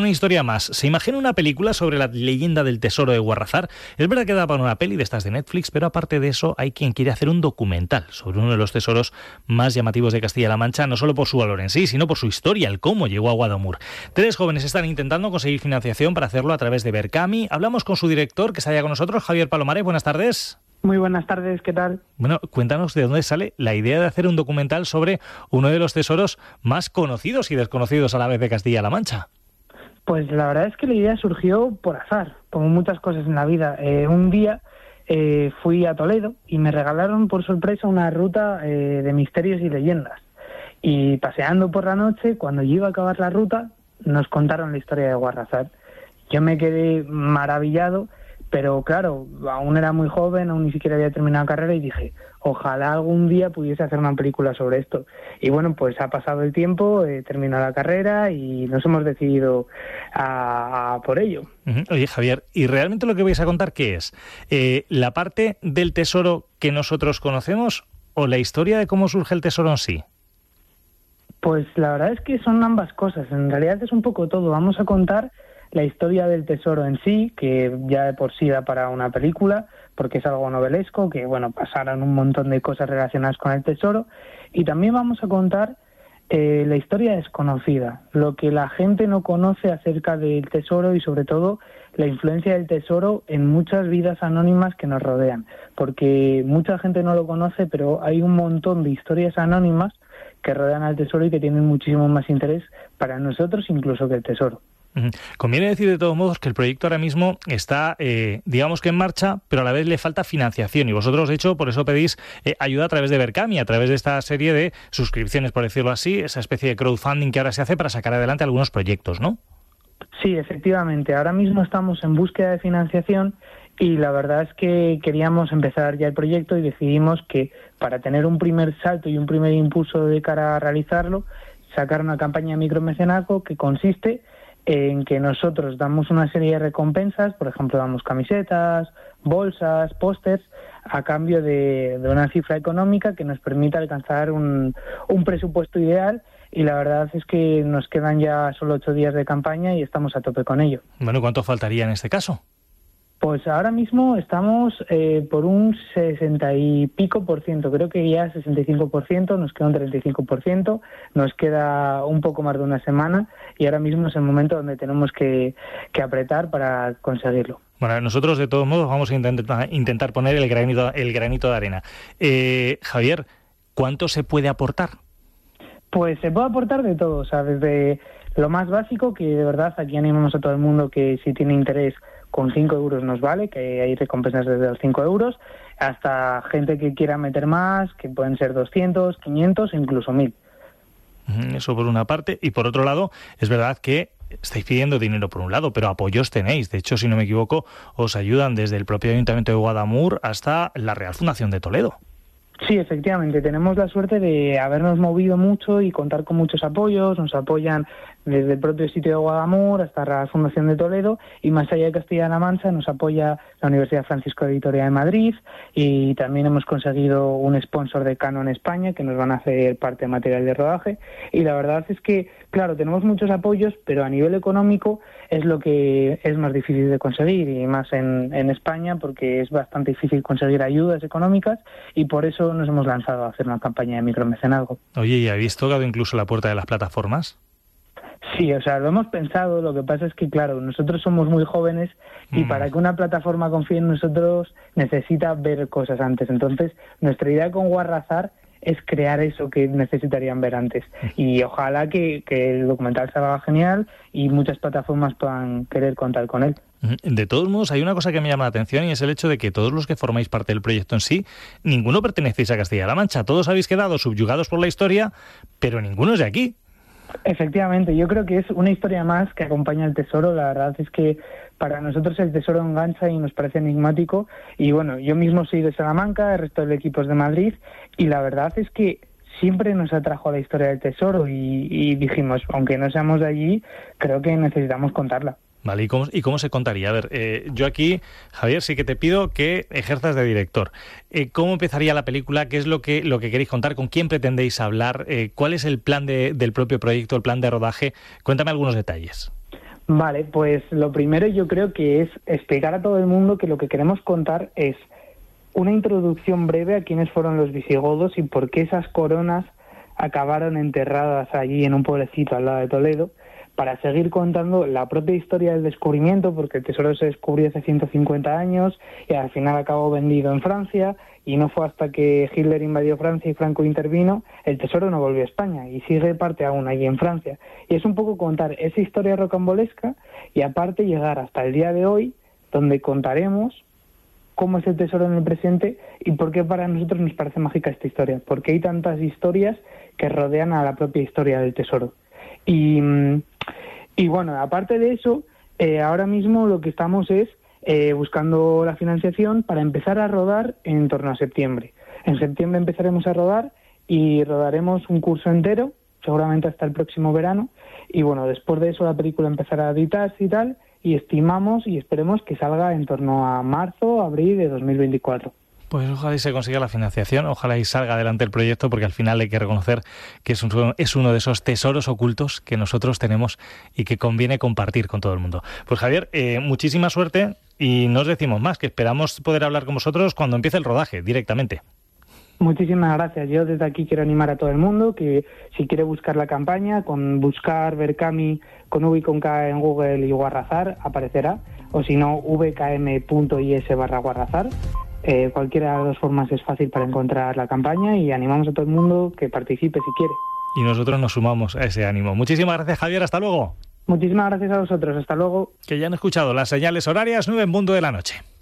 una historia más. ¿Se imagina una película sobre la leyenda del tesoro de Guarrazar? Es verdad que da para una peli de estas de Netflix, pero aparte de eso hay quien quiere hacer un documental sobre uno de los tesoros más llamativos de Castilla-La Mancha, no solo por su valor en sí, sino por su historia, el cómo llegó a Guadamur. 3 jóvenes están intentando conseguir financiación para hacerlo a través de Berkami. Hablamos con su director, que está allá con nosotros, Javier Palomares. Buenas tardes. Muy buenas tardes, ¿qué tal? Bueno, cuéntanos de dónde sale la idea de hacer un documental sobre uno de los tesoros más conocidos y desconocidos a la vez de Castilla-La Mancha. Pues la verdad es que la idea surgió por azar, como muchas cosas en la vida. Un día fui a Toledo y me regalaron por sorpresa una ruta de misterios y leyendas. Y paseando por la noche, cuando yo iba a acabar la ruta, nos contaron la historia de Guarrazar. Yo me quedé maravillado, pero claro, aún era muy joven, aún ni siquiera había terminado carrera y dije, ojalá algún día pudiese hacer una película sobre esto. Y bueno, pues ha pasado el tiempo, he terminado la carrera y nos hemos decidido a por ello. Oye, Javier, ¿y realmente lo que vais a contar qué es? ¿La parte del tesoro que nosotros conocemos o la historia de cómo surge el tesoro en sí? Pues la verdad es que son ambas cosas. En realidad es un poco todo. Vamos a contar la historia del tesoro en sí, que ya de por sí da para una película, porque es algo novelesco, que bueno, pasaron un montón de cosas relacionadas con el tesoro, y también vamos a contar la historia desconocida, lo que la gente no conoce acerca del tesoro y sobre todo la influencia del tesoro en muchas vidas anónimas que nos rodean, porque mucha gente no lo conoce, pero hay un montón de historias anónimas que rodean al tesoro y que tienen muchísimo más interés para nosotros incluso que el tesoro. Conviene decir de todos modos que el proyecto ahora mismo está, digamos que en marcha, pero a la vez le falta financiación y vosotros, de hecho, por eso pedís ayuda a través de Berkami, a través de esta serie de suscripciones, por decirlo así, esa especie de crowdfunding que ahora se hace para sacar adelante algunos proyectos, ¿no? Sí, efectivamente. Ahora mismo estamos en búsqueda de financiación y la verdad es que queríamos empezar ya el proyecto y decidimos que para tener un primer salto y un primer impulso de cara a realizarlo, sacar una campaña de micromecenazgo que consiste en que nosotros damos una serie de recompensas, por ejemplo, damos camisetas, bolsas, pósters, a cambio de una cifra económica que nos permita alcanzar un presupuesto ideal, y la verdad es que nos quedan ya solo 8 días de campaña y estamos a tope con ello. Bueno, ¿cuánto faltaría en este caso? Pues ahora mismo estamos por un 60 y pico por ciento, creo que ya 65%, nos queda un 35%, nos queda un poco más de una semana y ahora mismo es el momento donde tenemos que apretar para conseguirlo. Bueno, nosotros de todos modos vamos a intentar poner el granito de arena. Javier, ¿cuánto se puede aportar? Pues se puede aportar de todo, o sea, desde lo más básico, que de verdad aquí animamos a todo el mundo que si tiene interés con 5 euros nos vale, que hay recompensas desde los 5 euros, hasta gente que quiera meter más, que pueden ser 200, 500, incluso 1000. Eso por una parte. Y por otro lado, es verdad que estáis pidiendo dinero por un lado, pero apoyos tenéis. De hecho, si no me equivoco, os ayudan desde el propio Ayuntamiento de Guadamur hasta la Real Fundación de Toledo. Sí, efectivamente, tenemos la suerte de habernos movido mucho y contar con muchos apoyos. Nos apoyan desde el propio sitio de Guadamur hasta la Fundación de Toledo, y más allá de Castilla-La Mancha nos apoya la Universidad Francisco de Vitoria de Madrid, y también hemos conseguido un sponsor de Canon España que nos van a hacer parte de material de rodaje. Y la verdad es que, claro, tenemos muchos apoyos, pero a nivel económico es lo que es más difícil de conseguir, y más en España, porque es bastante difícil conseguir ayudas económicas, y por eso nos hemos lanzado a hacer una campaña de micromecenazgo. Oye, ¿y habéis tocado incluso la puerta de las plataformas? Sí, o sea, lo hemos pensado, lo que pasa es que, claro, nosotros somos muy jóvenes y para que una plataforma confíe en nosotros necesita ver cosas antes. Entonces, nuestra idea con Guarrazar es crear eso que necesitarían ver antes. Y ojalá que el documental salga genial y muchas plataformas puedan querer contar con él. De todos modos, hay una cosa que me llama la atención y es el hecho de que todos los que formáis parte del proyecto en sí, ninguno pertenecéis a Castilla-La Mancha. Todos habéis quedado subyugados por la historia, pero ninguno es de aquí. Efectivamente, yo creo que es una historia más que acompaña al tesoro. La verdad es que para nosotros el tesoro engancha y nos parece enigmático. Y bueno, yo mismo soy de Salamanca, el resto del equipo es de Madrid, y la verdad es que siempre nos atrajo a la historia del tesoro y dijimos, aunque no seamos de allí, creo que necesitamos contarla. Vale, ¿y cómo se contaría? A ver, yo aquí, Javier, sí que te pido que ejerzas de director. ¿Cómo empezaría la película? ¿Qué es lo que queréis contar? ¿Con quién pretendéis hablar? ¿Cuál es el plan del propio proyecto, el plan de rodaje? Cuéntame algunos detalles. Vale, pues lo primero yo creo que es explicar a todo el mundo que lo que queremos contar es una introducción breve a quiénes fueron los visigodos y por qué esas coronas acabaron enterradas allí en un pueblecito al lado de Toledo, para seguir contando la propia historia del descubrimiento, porque el tesoro se descubrió hace 150 años y al final acabó vendido en Francia, y no fue hasta que Hitler invadió Francia y Franco intervino, el tesoro no volvió a España y sigue parte aún allí en Francia. Y es un poco contar esa historia rocambolesca y aparte llegar hasta el día de hoy, donde contaremos cómo es el tesoro en el presente y por qué para nosotros nos parece mágica esta historia, porque hay tantas historias que rodean a la propia historia del tesoro. Y bueno, aparte de eso, ahora mismo lo que estamos es buscando la financiación para empezar a rodar en torno a septiembre. En septiembre empezaremos a rodar y rodaremos un curso entero, seguramente hasta el próximo verano, y bueno, después de eso la película empezará a editarse y tal, y estimamos y esperemos que salga en torno a marzo, abril de 2024. Pues ojalá y se consiga la financiación, ojalá y salga adelante el proyecto, porque al final hay que reconocer que es uno de esos tesoros ocultos que nosotros tenemos y que conviene compartir con todo el mundo. Pues Javier, muchísima suerte y no os decimos más, que esperamos poder hablar con vosotros cuando empiece el rodaje directamente. Muchísimas gracias. Yo desde aquí quiero animar a todo el mundo que si quiere buscar la campaña, con buscar Berkami con V y con K en Google y Guarrazar aparecerá, o si no, vkm.is/Guarrazar. Cualquiera de las dos formas es fácil para encontrar la campaña y animamos a todo el mundo que participe si quiere. Y nosotros nos sumamos a ese ánimo. Muchísimas gracias, Javier. Hasta luego. Muchísimas gracias a vosotros. Hasta luego. Que ya han escuchado las señales horarias 9 en punto de la noche.